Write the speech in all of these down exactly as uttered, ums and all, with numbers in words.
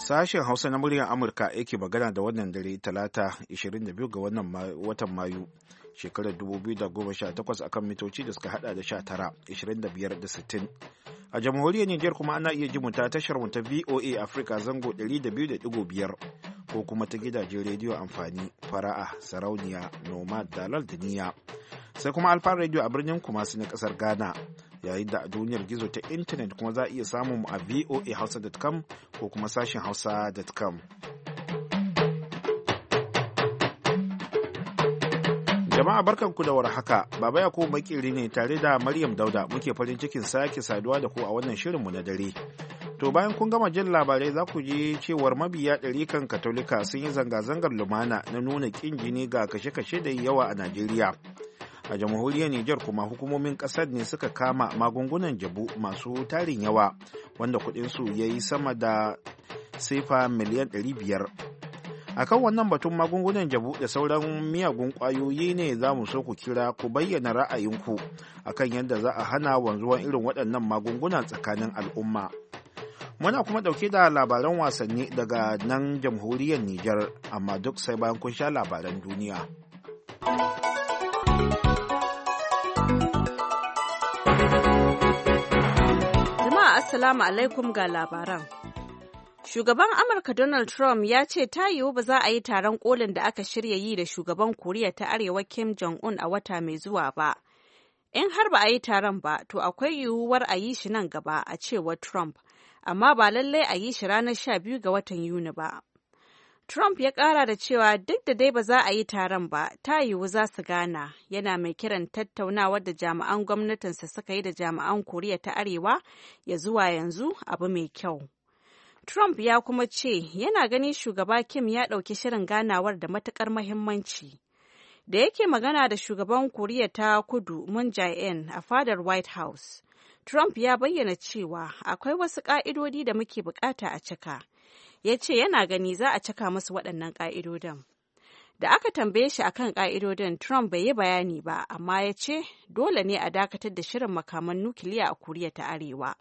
Sashen Hausa na muryar Amurka yake magana da wannan dare Talata ishirin da biyu ga wannan watan Mayu shekarar dubu biyu da goma sha takwas akan mitoci da suka hada da sha tara, ishirin da biyar da sittin. A jamhuriyar Nijar kuma ana iya jimu ta tashar mu ta V O A Africa zango ɗari da biyu da ɗigo biyar ko kuma ta gidajen rediyo amfani Fara'a, Sarauniya, Nomad, Dalal da Niyya. Sai kuma Alfa Radio a birnin Kumasi na kasar Ghana. Yayin da a duniyar gizo ta intanet kuma za a iya samun mu a voa hausa dot com ko kuma sashen hausa dot com. Jama'a barkanku da warhaka, Baba Yakubu Makiri ne tare da Maryam Dauda muke farin cikin sake saduwa da ku a wannan shirinmu na dare. To bayan kun gama jin labarai za ku ji cewar mabiya ɗarikan Katolika sun yi zanga-zangar lumana na nuna ƙin jini ga kashe-kashe da yawa a Najeriya. A jamhuriyar Nijar kuma hukumomin ƙasar ne suka kama magungunan jabu masu tarin yawa wanda kuɗinsu ya yi sama da sefa miliyan ɗari biyar. A kan wannan batun magungunan jabu da sauran miyagun ƙwayoyi ne za mu so ku kira ku bayyana ra'ayinku akan yadda za a hana wanzuwan irin waɗannan magunguna tsakanin al'umma. Muna kuma ɗauke da labaran wasanni daga nan jamhuriyar Nijar, amma duk sai bayan kun sha labaran duniya. Assalamu alaikum ga labaran. Shugaban Amurka Donald Trump ya ce ta yiwu ba za a yi taron kolin da aka shirya yi da shugaban Koriya ta Arewa Kim Jong-un a wata mai zuwa ba. In har ba a yi taron ba, to akwai yiwuwar a yi shi nan gaba a cewar Trump, amma ba lallai a yi shi ranar sha biyu ga watan Yuni ba. Trump ya ƙara da cewa duk da dai ba za a yi taron ba, ta yiwu za su gana, yana mai kiran tattaunawar da jami'an gwamnatinsa suka yi da jami'an Koriya ta Arewa ya zuwa yanzu abu mai kyau. Trump ya kuma ce yana gani shugaba Kim ya ɗauki shirin ganawar da matuƙar mahimmanci. Da yake magana da shugaban Koriya ta Kudu Moon Jae-in a fadar White House, Trump ya bayyana cewa akwai wasu ƙa'idodi da muke bukata a cika. Ya ce yana gani za a cika musu waɗannan ƙa'idodin. Da aka tambaye shi akan ƙa'idodin, Trump bai yi bayani ba, amma ya ce dole ne a dakatar da shirin makaman nukiliya a Koriya ta Arewa.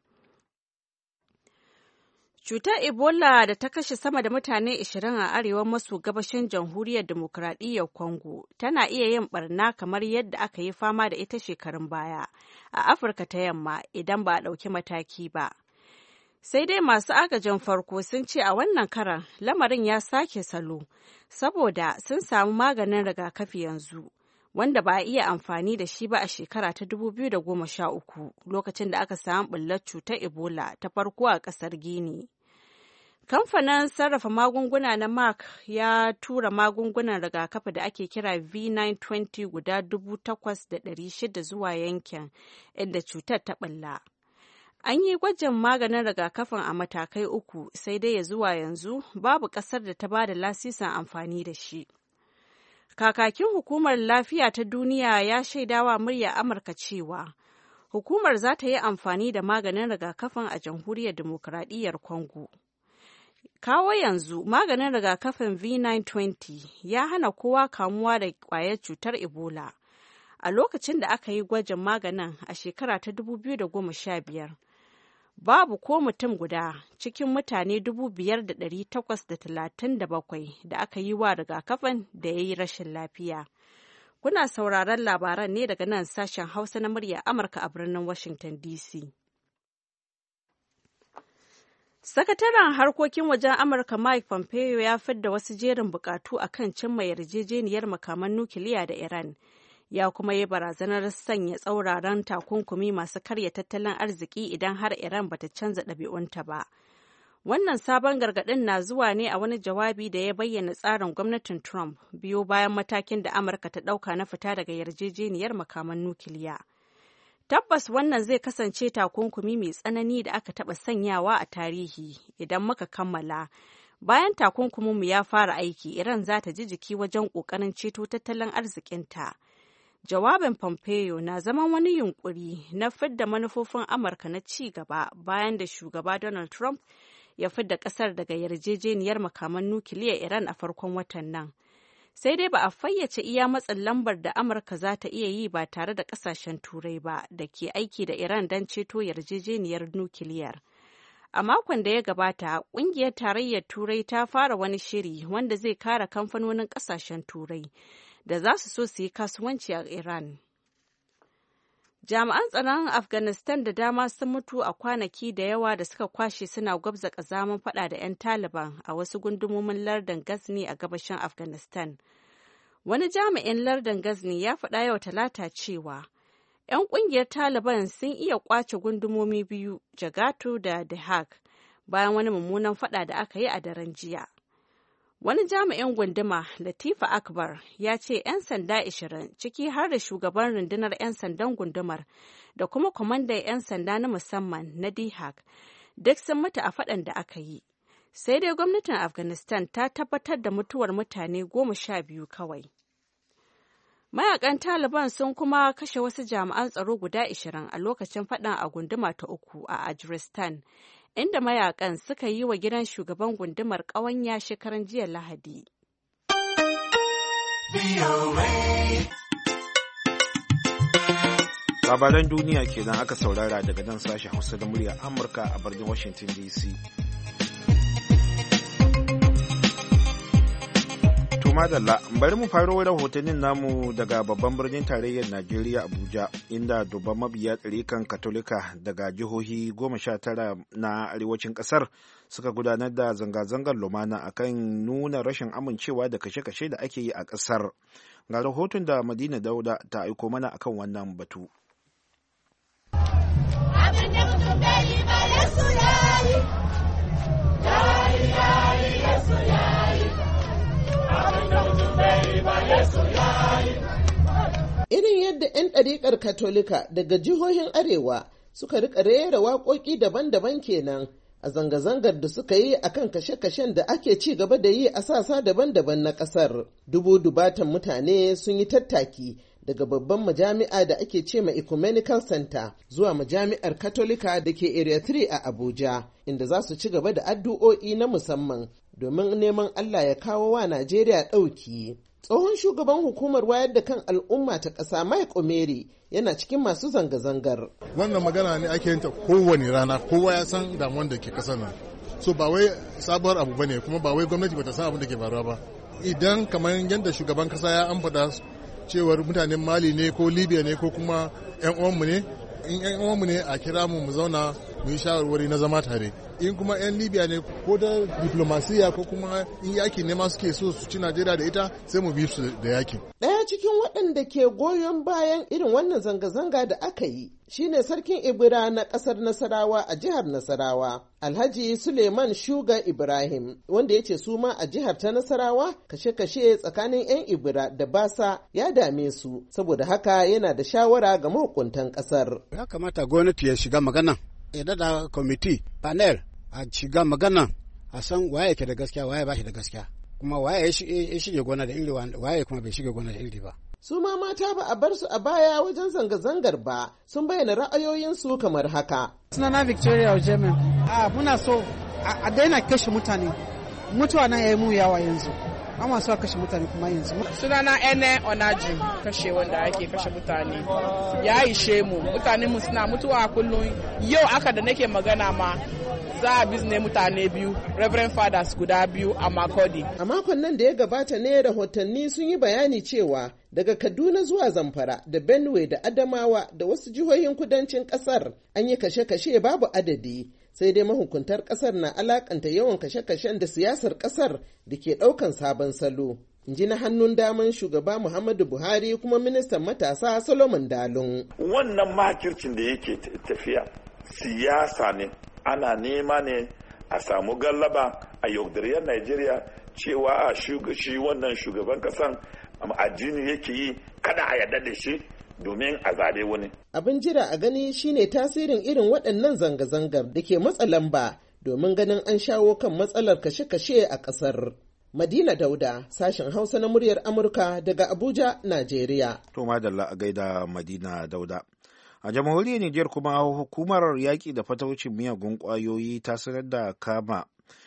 Cutar Ebola da ta kashe sama da mutane ashirin a arewa maso gabashin Jamhuriyar Dimokuraɗiyyar Congo tana iya yin barna kamar yadda aka yi fama da ita shekarun baya a Afirka ta Yamma idan ba a ɗauki mataki ba. Sai dai masu agajin farko sun ce a wannan karan lamarin ya sake salo, saboda sun samu maganin rigakafi yanzu, wanda ba a iya amfani da shi ba a shekara ta dubu biyu da goma sha uku lokacin da aka samu ɓullar cutar Ebola ta farko a ƙasar Guinea. Kamfanin sarrafa magunguna na Merck ya tura magungunan rigakafi da ake kira V nine twenty guda dubu takwas da ɗari shida zuwa yankin inda cutar ta ɓulla. An yi gwajin maganin rigakafin a matakai uku, sai dai ya zuwa yanzu babu ƙasar da ta ba da lasisin amfani da shi. Kakakin Hukumar Lafiya ta Duniya ya shaidawa murya Amurka cewa hukumar za ta yi amfani da maganin rigakafin a Jamhuriyar Dimokuraɗiyyar Congo. Kawo yanzu maganin rigakafin V nine twenty ya hana kowa kamuwa da ƙwayar cutar Ebola. A lokacin da aka yi gwajin maganin a shekara ta dubu biyu da goma sha biyar, babu ko mutum guda cikin mutane dubu biyar da ɗari takwas da talatin da bakwai da aka yi wa rigakafin da ya yi rashin lafiya. Kuna sauraron labaran ne daga nan sashen Hausa na murya Amurka a birnin Washington D C. Sakataren harkokin wajen Amurka Mike Pompeo ya fidda wasu jerin bukatu akan cimma yarjejeniyar makaman nukiliya da Iran. Ya kuma yi barazanar sanya tsauraran takunkumi masu karya tattalin arziki idan har Iran bata canza ɗabi'unta ba. Wannan sabon gargaɗin na zuwa ne a wani jawabi da ya bayyana tsarin gwamnatin Trump biyo bayan matakin da Amurka ta ɗauka na fita daga yarjejeniyar makaman nukiliya. Tabbas wannan zai kasance takunkumi mai tsanani da aka taɓa sanyawa a tarihi idan muka kammala. Bayan takunkuminmu ya fara aiki, Iran za ta ji jiki wajen ƙoƙarin ceto tattalin arzikinta. Jawabin Pompeo na zaman wani yunkuri na fidda manufofin Amurka na ci gaba bayan da shugaba Donald Trump ya fidda ƙasar daga yarjejeniyar makaman nukiliyar Iran a farkon watan nan. Sai dai ba a fayyace iya matsin lambar da Amurka za ta iya yi ba tare da ƙasashen Turai ba da ke aiki da Iran don ceto yarjejeniyar nukiliyar. A makon da ya gabata, ƙungiyar tarayyar Turai ta fara wani shiri wanda zai kare kamfanonin ƙasashen Turai da za su so su yi kasuwanci a Iran. Jami'an tsaron Afghanistan da dama sun mutu a kwanaki da yawa da suka kwashe suna gwabza ƙazamin faɗa da 'yan Taliban a wasu gundumomin lardin Ghazni a gabashin Afghanistan. Wani jami'in lardin Ghazni ya faɗa yau Talata cewa 'yan ƙungiyar Taliban sun iya ƙwace gundumomi biyu, Jagatu da Dahak, bayan wani mummunan faɗa da aka yi a daren jiya. Wani jami'in gunduma, Latifa Akbar, ya ce 'yan sanda ashirin, ciki har da shugaban rundunar 'yan sandan gundumar da kuma kwamandan 'yan sanda na musamman na Dihak, duk sun mutu a faɗan da aka yi. Sai dai gwamnatin Afghanistan ta tabbatar da mutuwar mutane goma sha biyu kawai. Mayakan Taliban sun kuma kashe wasu jami'an tsaro guda ashirin a lokacin faɗan a gunduma ta uku a Ajiristan, inda mayakan suka yi wa gidan shugaban gundumar ƙawanya shekaran jiya Lahadi. Labaran duniya kenan aka saurara daga nan sashen Hausa da muryar Amurka a birnin Washington D C. Madalla, bari mu faro rahotannin namu daga babban birnin tarayyar Najeriya Abuja, inda dubban mabiya tsarikan Katolika daga jihohi goma sha tara na arewacin kasar suka gudanar da zanga-zangar lumana akan nuna rashin amincewa da kashe-kashe da ake yi a kasar. Ga rahoton da Madina Dauda ta aiko mana akan wannan batu. Abin da mutum bai yi ba Yesu yayi, yayi yayi Yesu yayi. Irin yadda 'yan ɗariƙar Katolika daga jihohin Arewa suka rika rera waƙoƙi daban-daban kenan a zanga-zangar da suka yi akan kashe-kashen da ake ci gaba da yi a sassa daban-daban na ƙasar. Dubu-dubatan mutane sun yi tattaki daga babban majami'a da ake ce ma Ecumenical Center zuwa majami'ar Katolika da ke Area three a Abuja, inda za su ci gaba da addu'o'i na musamman domin neman Allah ya kawo wa Najeriya ɗauki. Tsohon shugaban hukumar wayar da kan al'umma ta ƙasa Mike Omeri yana cikin masu zanga-zangar. Wannan magana ne ake yinta kowane rana, kowa ya san damuwan da ke ƙasar nan. So ba wai sabuwar abu bane, kuma ba wai gwamnati bata san abin da ke faruwa ba. Idan kamar yadda shugaban ƙasa ya ambata cewar mutanen Mali ne ko Libya ne ko kuma 'yan uwanmu ne, in 'yan uwanmu ne a kira mu mu zauna mu yi shawarwari na zama tare. In kuma 'yan Libya ne ko da diplomasiya ko kuma in yaki ne ma suke so su ci Najeriya da ita, sai mu bi su da yakin. Ɗaya cikin waɗanda ke goyon bayan irin wannan zanga-zanga da aka yi shine sarkin Ibira na ƙasar Nasarawa a jihar Nasarawa, Alhaji Suleiman Shuga Ibrahim, wanda ya ce su ma a jihar ta Nasarawa kashe-kashe tsakanin 'yan Ibira da Basa ya dame su, saboda haka yana da shawara ga mahukuntan ƙasar. Ya kamata gwamnati ya shiga magana, ya dada kwamiti, panel, a shiga magana, a san waye ke da gaskiya, waye ba shi da gaskiya, kuma waye ya shige gona da iri, waye kuma bai shige gona da iri ba. Su ma mata ba a bar su a baya wajen zanga-zangar ba, sun bayyana ra'ayoyinsu kamar haka. Sunana Victoria Ojemen. A muna so a daina kashe mutane. Mutuwa na yayi mu yawa yanzu. Amma so a kashe mutane kuma yanzu. Sunana Ene Onaji, kashe wanda ake kashe mutane. Ya ishe mu, mutane mu suna mutuwa kullum. Yau aka da nake magana ma za a bizne mutane biyu, Reverend Fathers guda biyu a Makodi. A makon nan da ya gabata ne rahotanni sun yi bayani cewa daga Kaduna zuwa Zamfara da Benue da Adamawa da wasu jihohin kudancin kasar an yi kashe-kashe babu adadi. Sai dai mahukuntar kasar na alakanta yawan kashe-kashen da siyasar kasar da ke ɗaukan sabon salo. In ji na hannun daman shugaba Muhammadu Buhari kuma ministan matasa Solomon Dalun. Wannan makircin da yake tafiya siyasa ne. Ana nema ne a samu gallaba a yaudariyar Najeriya cewa a shi wannan shugaban kasan addini yake yi, kada a yarda da shi domin a zabe wani. Abin jira a gani shine tasirin irin waɗannan zanga-zangar da ke matsa lamba domin ganin an shawo kan matsalar kashe-kashe a ƙasar. Madina Dauda, sashen Hausa na muryar Amurka daga Abuja, Najeriya. To madalla a gaida Madina Dauda. A jamhuriyar Nijar kuma hukumar yaƙi da fataucin miyagun ƙwayoyi ta sanar da kama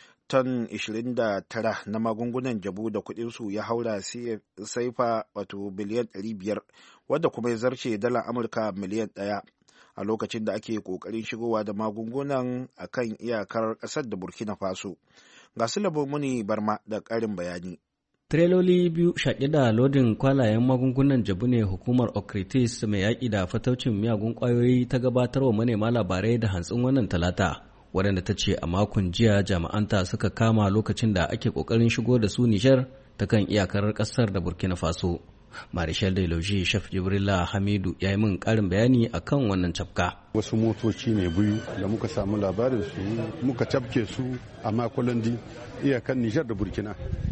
ton ishirin da tara na magungunan jabu da kuɗinsu ya haura saifa wato biliyan ɗari biyar, wadda kuma ya zarce dala Amurka miliyan ɗaya. a lokacin da ake ƙoƙarin shigowa da magungunan a kan iyakar ƙasar da Burkina Faso. Ga su Muni Barma da ƙarin bayani. Tireloli biyu shaƙi da lodin kwalayen magungunan jabu ne hukumar Okritis mai yaƙi da fataucin miyagun ƙwayoyi ta gabatar wa manema labarai da hantsin wannan talata, waɗanda ta ce a makon jiya jami'anta suka kama lokacin da ake ƙoƙarin shigo da su Nijar ta kan iyakar ƙasar da Burkina Faso. Marishal Deloji Shaf Jibrila Hamidu ya yi min ƙarin bayani a kan wannan cafka. Wasu motoci ne biyu da muka samu labarin su muka cafke su a makolandi iyakan Nijar da Burkina.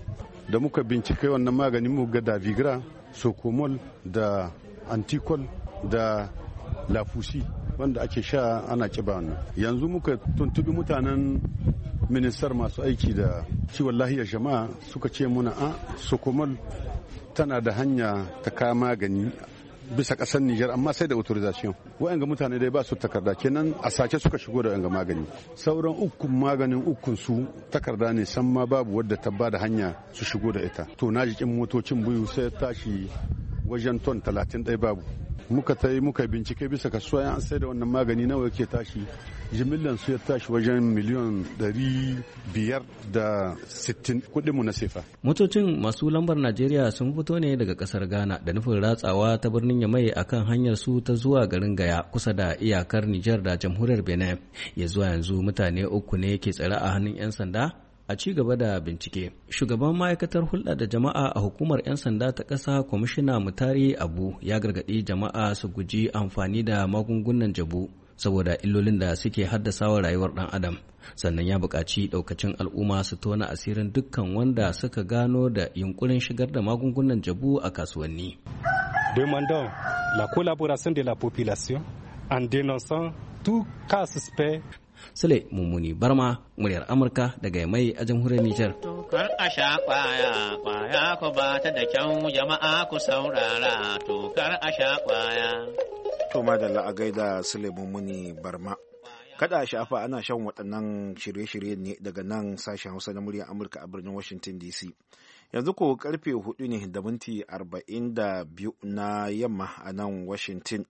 Da muka bincike wannan magani mu ga Davigra, Sokomol da Anticol da Lafusi wanda ake sha ana kiba wannan. Yanzu muka tuntubi mutanen ministar masu aiki da kiwon lahiyar jama'a suka ce muna a Sokomol tana da hanya ta kawo magani bisa ƙasar Nijar amma sai da authorization. Wa'anga mutane dai ba su takarda kenan a sace suka shigo da wa'anga magani. Sauran ukun maganin ukun su takarda ne san ma babu wadda ta ba da hanya su shigo da ita. To na jikin motocin biyu sai tashi wajen ton talatin ɗaya babu. Muka ta yi muka bincike bisa kasuwa an sai da wannan magani nawa yake tashi jimillan su ya tashi wajen miliyan ɗari biyar da sittin kuɗinmu na sefa. Motocin masu lambar Najeriya sun fito ne daga ƙasar Ghana da nufin ratsawa ta birnin Yamai akan hanyar su ta zuwa garin Gaya kusa da iyakar Nijar da jamhuriyar Benin. Ya zuwa yanzu mutane uku ne ke tsare a hannun 'yan sanda a ci gaba da bincike. Shugaban ma'aikatar hulɗa da jama'a a hukumar 'yan sanda ta ƙasa kwamishina Mutari Abu ya gargaɗi jama'a su guji amfani da magungunan jabu saboda illolin da suke haddasa wa rayuwar ɗan adam. Sannan ya buƙaci ɗaukacin al'umma su tona asirin dukkan wanda suka gano da yunkurin shigar da magungunan jabu a kasuwanni. Demandons la collaboration de la population en dénonçant tout cas suspect. Sule Mummuni Barma, muryar Amurka daga mai a jamhuriyar Nijar. Tokar a sha kwaya, kwaya ku ba ta da kyau jama'a ku saurara, tokar a sha kwaya. To madalla a gaida Sule Mummuni Barma. Kada a shafa ana shan waɗannan shirye-shirye ne daga nan sashen Hausa na muryar Amurka a birnin Washington D C. Yanzu ko karfe hudu ne da minti arba'in da biyu na yamma a nan Washington.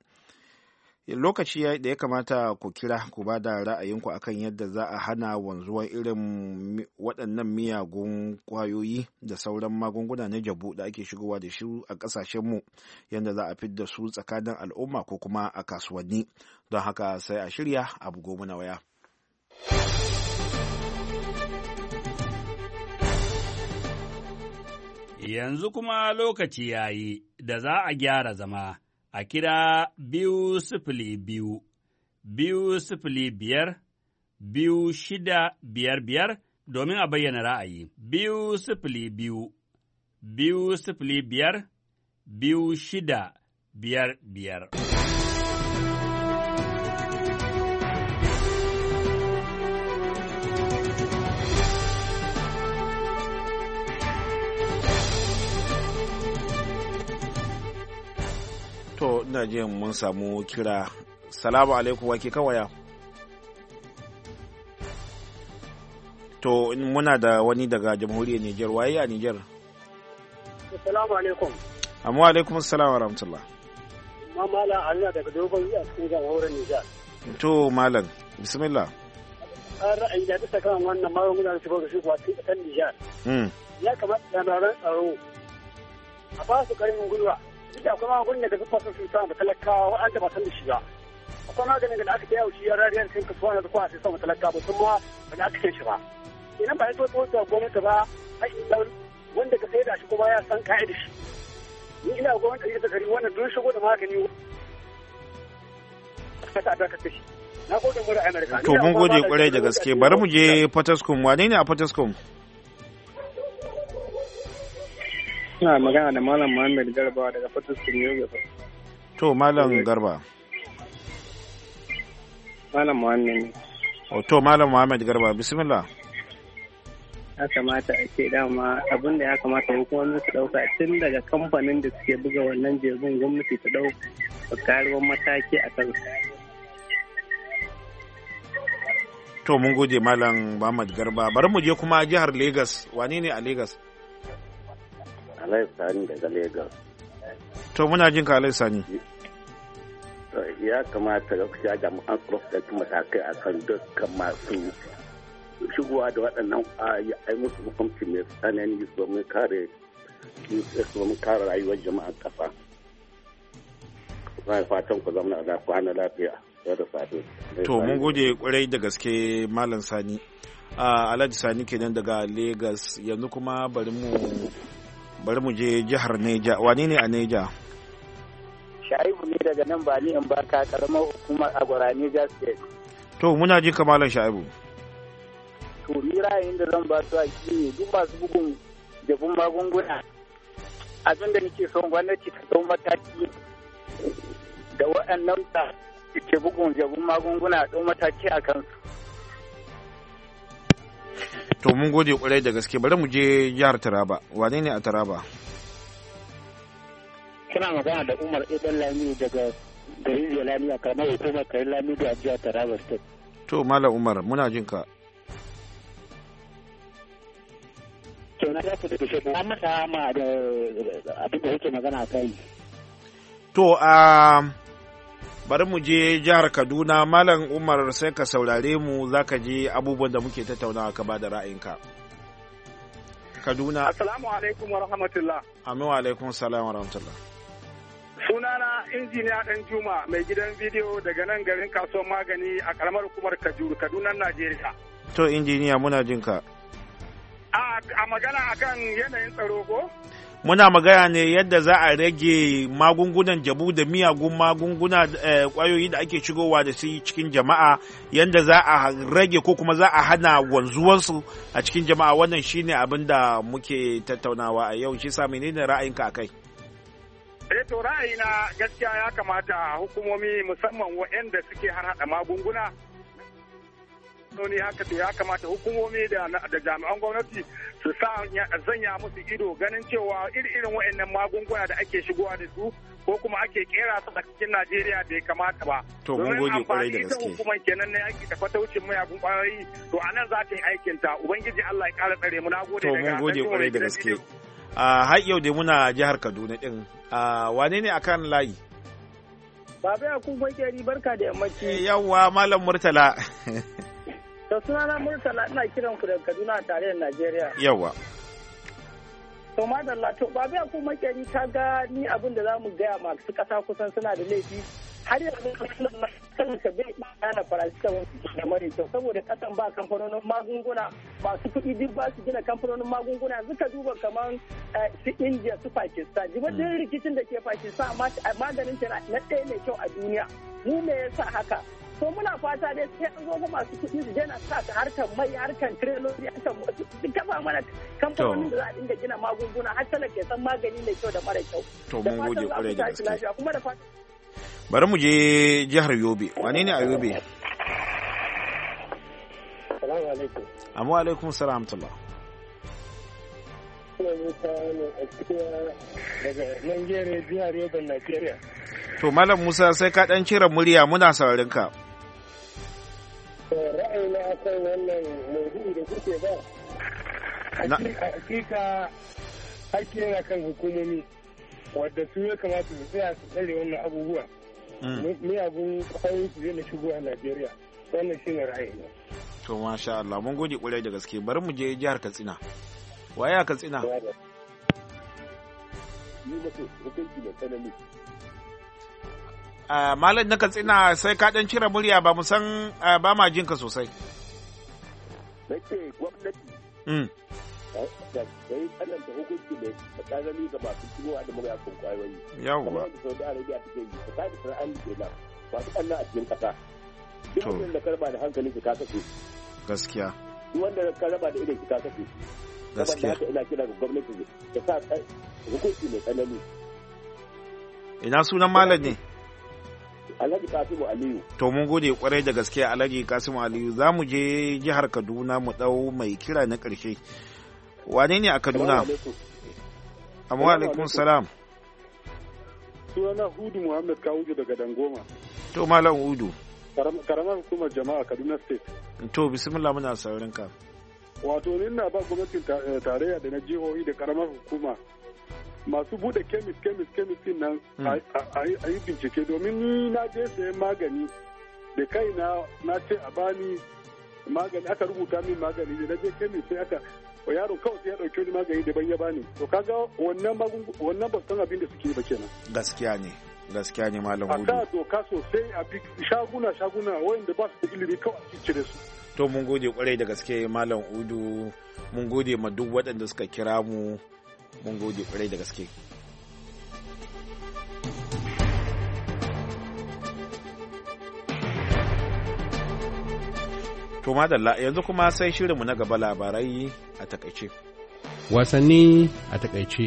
Lokaci da ya kamata ku kira ku ba da ra'ayinku akan yadda za a hana wanzuwar irin waɗannan miyagun ƙwayoyi da sauran magunguna na jabu da ake shigowa da shi a ƙasashenmu, yadda za a fidda su tsakanin al'umma ko kuma a kasuwanni. Don haka sai a shirya abu goma na waya. Yanzu kuma lokaci ya yi da za a gyara zama. A kira biyu sifili biyu, biyu sifili biyar, biyu shida biyar biyar domin a bayyana ra'ayi. Biyu sifili biyu, biyu sifili biyar, biyu shida biyar biyar. To, ina jin mun samu kira. Salamu alaikum, wake kawaya. To, muna da wani daga jamhuriyar Nijar, waye a Nijar? Salamu alaikum. Amma alaikum salam wa rahmatullah. Ma malam Allah daga dogon a cikin jamhuriyar Nijar. To, malam, bismillah. An ra'ayi da bisa kan wannan magungunan shigo da shigo a cikin ƙasar Nijar. Ya kamata jami'an tsaro a ba su ƙarfin gwiwa. Duk akwai magungunan da zufa sun sa da talakawa wa'anda ba san da shi ba. Akwai maganin da aka ta yawo shi ya rariyar cikin kasuwa na zuwa sai sama talakawa ba sun ma ba da aka kai shi ba. Idan ba ya so ta gwamnati ba, haƙiƙan wanda ka sai da shi kuma ya san ka'ida shi. Ni ina gwamnati da gari wannan don shigo da magani ka ta da ka shi. Na gode mu da Amerika. To mun gode kwarai da gaske. Bari mu je Potoskum. Wane ne a Potoskum? Ina magana da Malam Muhammad Garba daga Potoskum Yobe. To Malam Garba. Malam Muhammad. Oh, to Malam Muhammad Garba, bismillah. Ya kamata a ce dama abin da ya kamata hukumomi su dauka tun daga kamfanin da suke buga wannan jirgin gwamnati ta dauka karuwar mataki a kansu. To mun gode Malam Muhammad Garba. Bari mu je kuma jihar Lagos. Wane ne a Lagos? Alai Sani daga Lagos. To muna jin ka Alai Sani. ya kamata gaskiya jami'an tsaro su ɗauki matakai a kan dukkan masu shigowa da waɗannan ƙwayoyi a yi musu hukunci mai tsanani domin kare domin kare rayuwar jama'an ƙasa. Zai fatan ku zama da kwana lafiya da safe. To mun gode kwarai da gaske Malam Sani. Alhaji Sani kenan daga Lagos. Yanzu kuma bari mu bari mu je jihar Neja. Wani ne a Neja? Shaibu ne daga nan ba ni in ba ka karamar hukumar Agwara Neja State. To muna ji kamalan Shaibu. To ni ra'ayin da zan ba su a ne duk masu bugun jabun magunguna. Abin da nake son gwamnati ta ɗau mataki da waɗannan da ke bugun jabun magunguna a ɗau mataki a kansu. To mun gode kwarai da gaske bari mu je jihar Taraba. Wane ne a Taraba? Kina magana da Umar Idan Lami daga garin Jelani a karamar hukumar Karin Lami da jihar Taraba State. To Malam Umar muna jin ka. To na da da shi na masa ma da abin da yake magana kai. To a bari mu je jihar Kaduna. Malam Umar sai ka saurare mu zaka je abubuwan da muke tattaunawa ka ba da ra'ayinka. Kaduna. Assalamu alaikum wa rahmatullah. Amin wa alaikum salam wa rahmatullah. Sunana injiniya Dan Juma mai gidan bidiyo daga nan garin kasuwar magani a karamar hukumar Kajuru, Kaduna, Najeriya. To injiniya muna jin ka. A magana akan yanayin tsaro ko? Muna magana ne yadda za a rage magungunan jabu da miyagun magunguna kwayoyi da ake shigowa da su cikin jama'a, yadda za a rage ko kuma za a hana wanzuwansu a cikin jama'a. Wannan shine abin da muke tattaunawa a yau. Shi sa menene ra'ayinka akai? Eh to ra'ayina gaskiya ya kamata hukumomi musamman waɗanda suke harhaɗa magunguna noni haka to ya kamata hukumomi da da jami'an gwamnati su sa zanya musu ido ganin cewa iri-irin waɗannan magunguna da ake shigowa da su ko kuma ake kera su a cikin Najeriya bai kamata ba. To mun gode kwarai da gaske. Hukumar kenan ne yaki da fataucin mayagun kwayoyi to anan za ta yi aikin ta. Ubangiji Allah ya ƙara tsare mu. Na gode daga. To mun gode kwarai da gaske. A har yau dai muna jihar Kaduna din. Wane ne akan layi? Baba ya kun bakeri barka da yammaci. Yawwa Malam Murtala. Da sunana Murtala ina kiran ku daga Kaduna a tarayyar Najeriya. Yawa. To madalla to babu ya kuma makeri ka ga ni abin da zamu gaya masu kasa kusan suna da laifi har yanzu kan ka bai kana paracetamol da mare kyau saboda kasan ba kamfanonin magunguna masu kuɗi duk ba su gina kamfanonin magunguna yanzu ka duba kaman su India su Pakistan jibin rikicin da ke Pakistan maganin ta na ɗaya mai kyau a duniya mu me yasa haka to muna fata dai sai an zo masu kuɗi su jana sa ta harkar mai harkar tireloli harkar su kafa mana kamfanonin da za a dinga gina magunguna har talaka ya san magani mai kyau da mara kyau. To mun gode kwarai da gaske. Kuma da fata. Bari mu je jihar Yobe. Wane ne a Yobe? Assalamu alaikum. Amma alaikum salam tullah. Daga Nigeria jihar Yobe Nigeria. To Malam Musa sai ka dan cire murya muna sauraron ka. Ra'ayina akan wannan maudu'i da kuke ba. A hakika ake yana kan hukumomi wadda su ya kamata su tsaya su tsare wannan abubuwa. Miyagun kwayoyi su zai shigo a Najeriya. Wannan shi ne ra'ayina. To masha Allah mun gode kwarai da gaske. Bari mu je jihar Katsina. Waye a Katsina? Ni mutum hukunci da tsanani. Uh, Malam na Katsina sai ka dan cire murya ba mu san uh, ba ma jinka sosai. Nake gwamnati. Mm. Da yi tsananta hukunci da tsanani ga masu shigowa da mayakan kwayoyi. Yawwa. Kamar da Saudi Arabia take yi, ta tafi sana'an kenan. Ba su kanna a cikin kasa. Duk wanda ka raba da hankali ka kashe. Gaskiya. Duk wanda ka raba da idan ka kashe. Gaskiya. Saboda ina kira ga gwamnati da sa hukunci mai tsanani. Ina sunan malam ne? Alhaji Kasimu Aliyu. To mun gode kwarai da gaske Alhaji Kasimu Aliyu. Za mu je jihar Kaduna mu dau mai kira na ƙarshe. Wane ne a Kaduna? Amma alaikum salam. Sunana Hudu Muhammad Kawuju daga Dangoma. To Malam Hudu. Karamar hukumar jama'a Kaduna State. To bismillah muna saurin ka. Wato ni na ba gwamnatin tarayya da na jihohi da karamar hukuma masu bude kemis kemis kemis din nan a yi bincike, domin ni na je sayan magani da kai na na ce a bani magani, aka rubuta min magani da na je kemis sai aka yaro kawai sai ya dauki wani magani daban ya bani. To kaga wannan wannan ba san abin da suke ba kenan. Gaskiya ne. Gaskiya ne Malam Hudu. A ka doka sosai a bi shaguna shaguna wanda ba su da ilimi kawai a cire su. To mun gode kwarai da gaske Malam Hudu, mun gode ma duk waɗanda suka kira mu, mun gode kwarai da gaske. To madalla yanzu kuma sai shirinmu na gaba, labarai a takaice. Wasanni a takaice.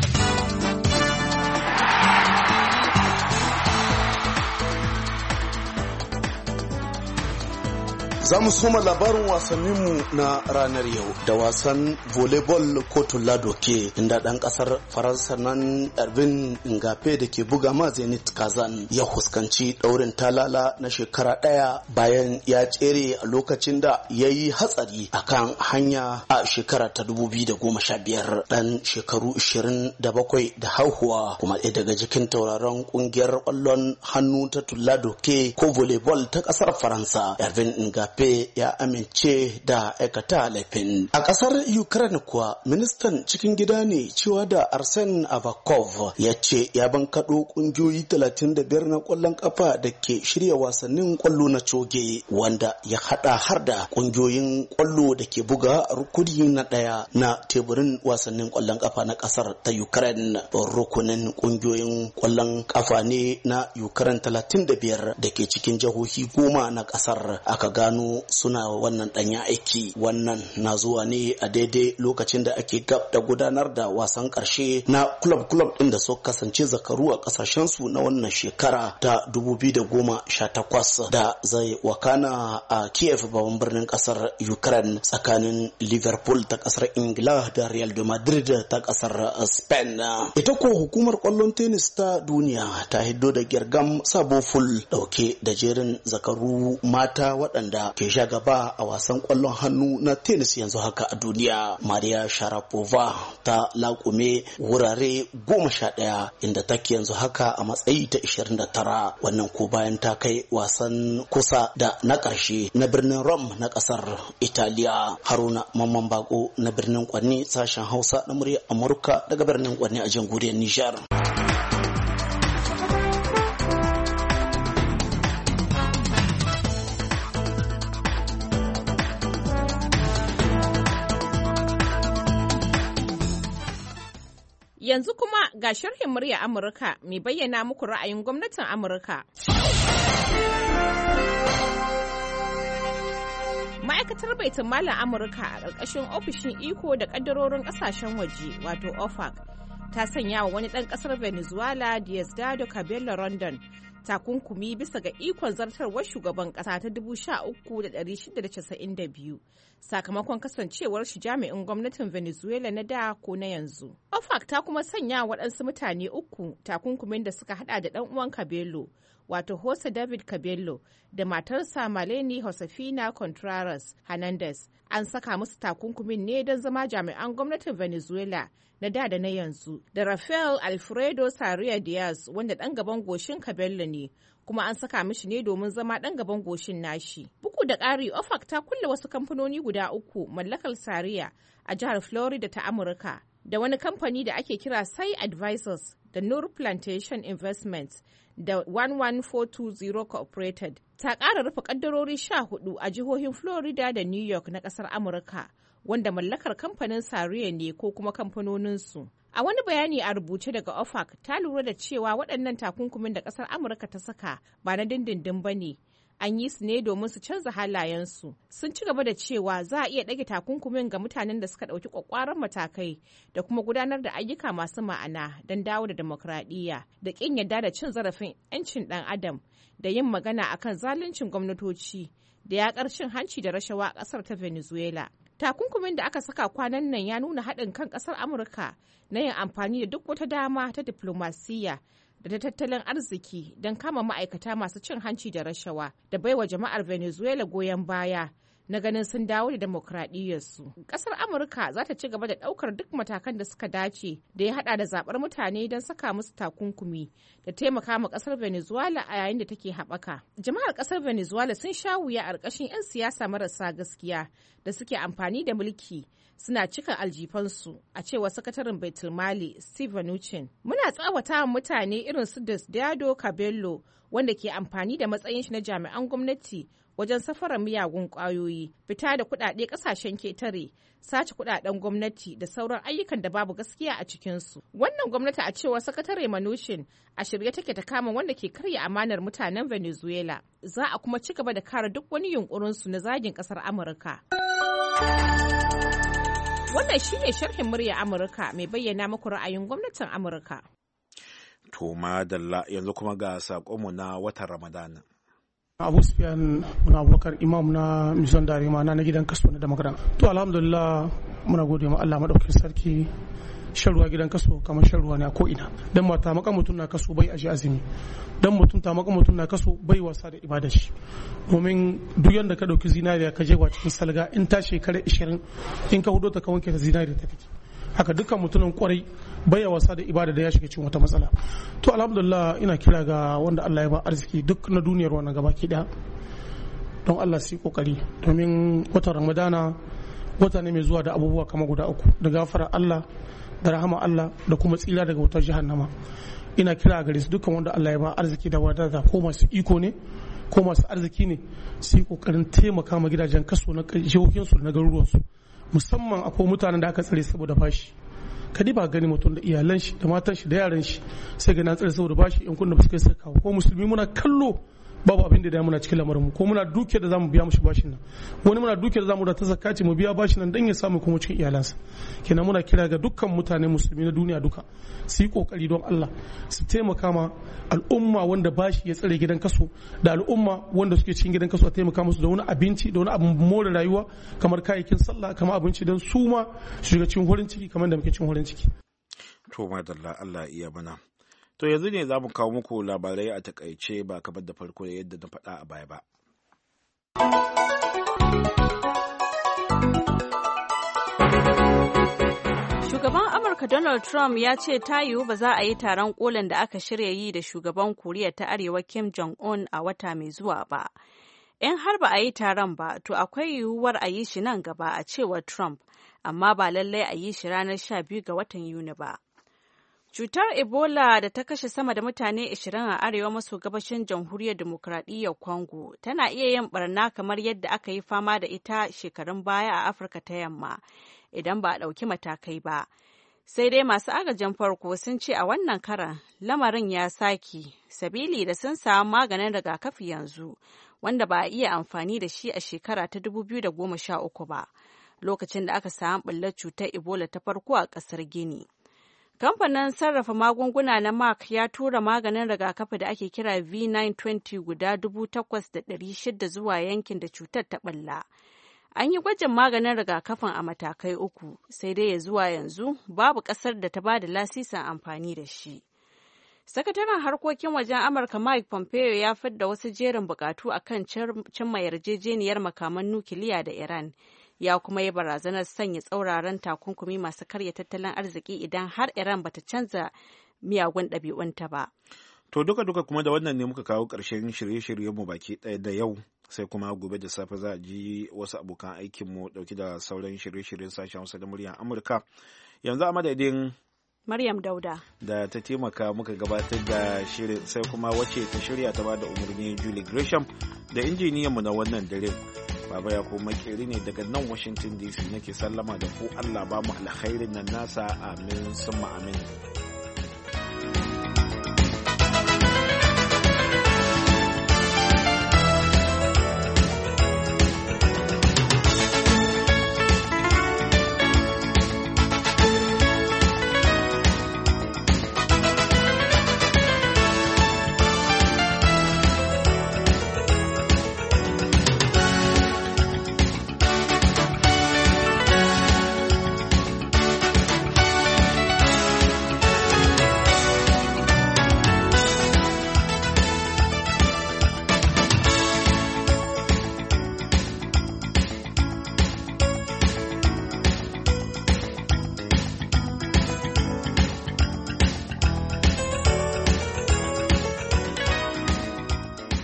Za mu soma labarin wasanninmu na ranar yau da wasan volleyball kotun ladoke, inda ɗan ƙasar Faransa nan Ervin Ngape da ke buga ma Zenit Kazan ya huskanci ɗaurin talala na shekara ɗaya bayan ya tsere a lokacin da ya yi hatsari a kan hanya a shekara ta dubu biyu da goma sha biyar. Ɗan shekaru ishirin da bakwai da haihuwa kuma ɗaya daga cikin tauraron ƙungiyar ƙwallon hannu ta Tuladoke ko volleyball ta ƙasar Faransa, Ervin Ngape ya amince da aikata laifin. A kasar Ukraine kuwa ministan cikin gida ne cewa da Arsen Avakov ya ce ya bankaɗo ƙungiyoyi talatin da biyar na ƙwallon ƙafa da ke shirya wasannin ƙwallo na coge, wanda ya haɗa har da ƙungiyoyin ƙwallo da ke buga rukuni na ɗaya na teburin wasannin ƙwallon ƙafa na ƙasar ta Ukraine. Rukunin ƙungiyoyin ƙwallon ƙafa ne na Ukraine talatin da biyar da ke cikin jihohi goma na ƙasar aka gano suna wannan danyen aiki. Wannan na zuwa ne a daidai lokacin da ake gab da gudanar da wasan karshe na club club din da suka kasance zakaru a kasashen su na wannan shekara ta dubu biyu da goma sha takwas da zai wakana a Kiev, babban birnin kasar Ukraine, tsakanin Liverpool ta kasar Ingila da Real de Madrid ta kasar Spain. Ita ko hukumar kwallon tennis ta duniya ta hiddo da girgam sabo full dauke da jerin zakaru mata waɗanda ke sha gaba a wasan kwallon hannu na tennis yanzu haka a duniya. Maria Sharapova ta laƙume wurare goma sha ɗaya inda take yanzu haka a matsayi ta ishirin da tara, wannan ko bayan ta kai wasan kusa da na ƙarshe na birnin Rome na ƙasar Italiya. Haruna Mamman Bako na birnin Kwanni, sashen Hausa na murya Amurka daga birnin Kwanni a jamhuriyar Nijar. Yanzu kuma ga sharhin murya Amurka mai bayyana muku ra'ayin gwamnatin Amurka. Ma'aikatar Baitul Malin Amurka a ƙarƙashin ofishin iko da ƙaddarorin ƙasashen waje wato O F A C ta sanya wa wani ɗan ƙasar Venezuela Diosdado Cabello Rondon takunkumi bisa ga ikon zartarwar shugaban ƙasa ta dubu sha uku da ɗari shida da casa'in da biyu sakamakon kasancewar shi jami'in gwamnatin Venezuela na da ko na yanzu. O F A C ta kuma sanya waɗansu mutane uku takunkumin da suka hada da ɗan uwan Cabello wato Jose David Cabello da matarsa Maleni Josefina Contreras Hernandez. An saka musu takunkumin ne don zama jami'an gwamnatin Venezuela na da da na yanzu, da Rafael Alfredo Sarria Diaz wanda ɗan gaban goshin Cabello ne, kuma an saka mishi ne domin zama ɗan gaban goshin nashi. Bugu da ƙari, O F A C ta kulle wasu kamfanoni guda uku mallakar Sarria a jihar Florida ta Amurka, da wani kamfani da ake kira Sai Advisors da Nur Plantation Investments da one one four two zero Cooperated. Ta ƙara rufe ƙaddarori sha hudu a jihohin Florida da New York na ƙasar Amurka, wanda mallakar kamfanin Sarria ne ko kuma kamfanoninsu. A wani bayani a rubuce daga O F A C ta lura da cewa waɗannan takunkumin da ƙasar Amurka ta saka ba na dindindin ba ne. An yi su ne domin su canza halayensu. Sun ci gaba da cewa za a iya ɗage takunkumin ga mutanen da suka ɗauki ƙwaƙwaran matakai da kuma gudanar da ayyuka masu ma'ana don dawo da demokradiyya da ƙin yarda da cin zarafin 'yancin ɗan adam da yin magana akan zaluncin gwamnatoci da yaƙar cin hanci da rashawa a ƙasar ta Venezuela. Takunkumin da aka saka kwanan nan ya nuna haɗin kan ƙasar Amurka na yin amfani da duk wata dama ta diflomasiyya da ta tattalin arziki don kama ma'aikata masu cin hanci da rashawa da baiwa jama'ar Venezuela goyon baya na ganin sun dawo da demokradiyyarsu. Ƙasar Amurka za ta ci gaba da ɗaukar duk matakan da suka dace da ya haɗa da zaɓar mutane don saka musu takunkumi da taimaka ma ƙasar Venezuela a yayin da take haɓaka. Jama'ar ƙasar Venezuela sun sha wuya a ƙarƙashin 'yan siyasa marasa gaskiya da suke amfani da mulki suna cika aljifansu, a cewar sakataren baitulmali Steve Mnuchin. Muna tsawata mutane irin su Diosdado Cabello wanda ke amfani da matsayin shi na jami'an gwamnati wajen safarar miyagun kwayoyi, fita da kuɗaɗe ƙasashen ketare, sace kuɗaɗen gwamnati da sauran ayyukan da babu gaskiya a cikinsu. Wannan gwamnati, a cewar sakatare Mnuchin, a shirye take ta kama wanda ke karya amanar mutanen Venezuela. Za a kuma ci gaba da kare duk wani yunkurinsu na zagin ƙasar Amurka. Wannan shi ne sharhin murya Amurka mai bayyana muku ra'ayin gwamnatin Amurka. To madalla, yanzu kuma ga saƙonmu na watan Ramadana. Abu Sufyan muna Abubakar imam na Mison Darima na gidan kaso na Damagaran. To alhamdulillah muna gode ma Allah madaukakin sarki. Shan ruwa gidan kaso kamar shan ruwa ne a ko'ina. Dan mata maka mutum na kaso bai aji azumi. Dan mutum ta maka mutum na kaso bai wasa da ibada shi. Domin duk yanda ka dauki zinariya ka je wa cikin salga in ta shekara ishirin in ka hudo ta ka wanke ta zinariya ta take. Haka dukkan mutumin kwarai baya wasa da ibada da ya shiga cikin wata matsala. To alhamdulillah ina kira ga wanda Allah ya ba arziki duk na duniyar wannan gabaki daya. Don Allah su yi kokari domin watan Ramadana wata ne mai zuwa da abubuwa kamar guda uku, da gafara Allah, da rahama Allah, da kuma tsira daga wutar jahannama. Ina kira gare su dukkan wanda Allah ya ba arziki da wadata, ko masu iko ne ko masu arziki ne, su yi kokarin taimaka ma gidajen kaso na jihohinsu na garuruwansu, musamman akwai mutanen da aka tsare saboda fashi. Kadi ba gani mutum da iyalan shi da matan shi da yaran shi sai ga na tsare saboda bashi in kun da suka sai kawo, ko musulmi muna kallo babu abin da ya muna cikin lamarin mu, ko muna duke da zamu biya mushi bashin nan, wani muna duke da zamu da ta zakati mu biya bashin nan dan ya samu kuma cikin iyalansa. Kenan muna kira ga dukkan mutane musulmi na duniya duka su yi kokari don Allah su taimaka ma al'umma wanda bashi ya tsare gidan kaso, da al'umma wanda suke cikin gidan kaso a taimaka musu da wani abinci da wani abin more rayuwa kamar kayayyakin sallah, kamar abinci don su ma su shiga cikin horin ciki kamar da muke cikin horin ciki. To madalla, Allah iya bana. To yanzu ne za mu kawo muku labarai a takaice ba kamar da farko yadda na faɗa a baya ba. Shugaban Amurka Donald Trump ya ce ta yiwu ba za a yi taron kolin da aka shirya yi da shugaban Koriya ta Arewa Kim Jong-un a wata mai zuwa ba. In har ba a yi taron ba, to akwai yiwuwar a yi shi nan gaba, a cewar Trump, amma ba lallai a yi shi ranar sha biyu ga watan Yuni ba. Cutar Ebola da ta kashe sama da mutane ashirin a arewa maso gabashin jamhuriyar demokradiyyar Congo tana iya yin barna kamar yadda aka yi fama da ita shekarun baya a Afirka ta yamma idan ba a ɗauki matakai ba. Sai dai masu agajin farko sun ce a wannan karan lamarin ya sake, sabili da sun samu maganin rigakafi yanzu wanda ba a iya amfani da shi a shekara ta dubu biyu da goma sha uku ba, lokacin da aka samu ɓullar cutar Ebola ta farko a ƙasar Gini. Kamfanin sarrafa magunguna na Merck ya tura maganin rigakafi da ake kira V nine twenty guda dubu takwas da ɗari shida zuwa yankin da cutar ta ɓalla. An yi gwajin maganin rigakafin a matakai uku, sai dai ya zuwa yanzu babu ƙasar da ta ba da lasisin amfani da shi. Sakataren harkokin wajen Amurka Mike Pompeo ya fidda wasu jerin bukatu akan cimma yarjejeniyar makaman nukiliya da Iran. Ya kuma yi barazanar sanya tsauraran takunkumi masu karya tattalin arziki idan har Iran bata canza miyagun ɗabi'unta ba. To duka-duka kuma da wannan ne muka kawo ƙarshen shirye-shiryenmu baki ɗaya da yau, sai kuma gobe da safe za a ji wasu abokan aikinmu ɗauki da sauran shirye-shiryen sashen Hausa da muryar Amurka. Yanzu a madadin Maryam Dauda da ta taimaka muka gabatar da shirin, sai kuma wacce ta shirya ta bada umarni Julie Gresham da injiniyanmu na wannan dare. Baba ya kuma makeri ne daga nan Washington D C nake sallama da ku, Allah ba mu alkhairin nan nasa, amin summa amin.